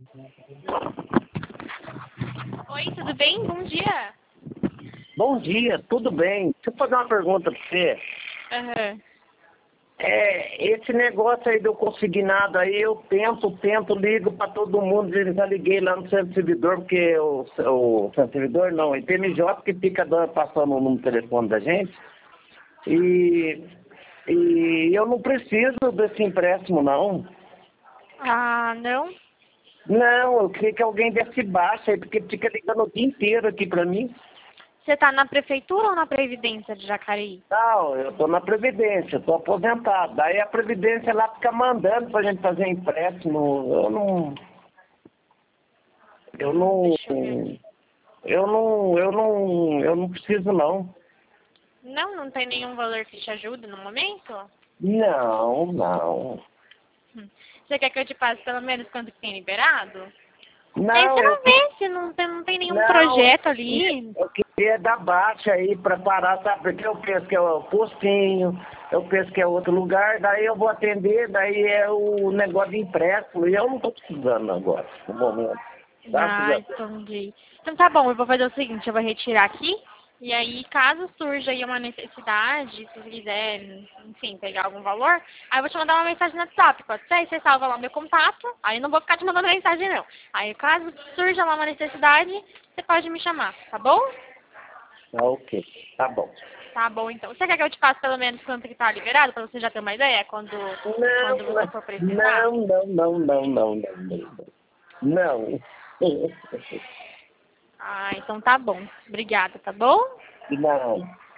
Oi, tudo bem? Bom dia. Bom dia, tudo bem? Deixa eu fazer uma pergunta para você. Aham. Esse negócio aí do consignado aí, eu tento, ligo para todo mundo. Já liguei lá no centro servidor, porque o centro servidor não, o IPMJ que fica passando o número de telefone da gente. E eu não preciso desse empréstimo, não. Ah, não? Não, eu queria que alguém desse baixa aí, porque fica ligando o dia inteiro aqui para mim. Você tá na prefeitura ou na Previdência de Jacareí? Não, eu tô na Previdência, tô aposentado. Daí a Previdência lá fica mandando pra gente fazer empréstimo. Eu não, Deixa eu ver aqui. eu não preciso não. Não, não tem nenhum valor que te ajude no momento? Não. Você quer que eu te passe pelo menos quanto que tem liberado? Aí Não, você não vê se não tem nenhum projeto ali. eu queria dar baixa aí pra parar, sabe? Porque eu penso que é o postinho, eu penso que é outro lugar, daí eu vou atender, daí é o negócio de empréstimo, e eu não tô precisando agora, no momento. Tá? Ah, entendi. Então tá bom, eu vou fazer o seguinte, eu vou retirar aqui. E aí, caso surja aí uma necessidade, se você quiser, enfim, pegar algum valor, aí eu vou te mandar uma mensagem no WhatsApp, pode ser? Aí você salva lá o meu contato, aí eu não vou ficar te mandando mensagem não. Aí, caso surja lá uma necessidade, você pode me chamar, tá bom? Tá ok, tá bom. Tá bom, então. Você quer que eu te passe pelo menos quanto que tá liberado, pra você já ter uma ideia quando você for precisar? Não. Ah, então tá bom. Obrigada, tá bom? Não.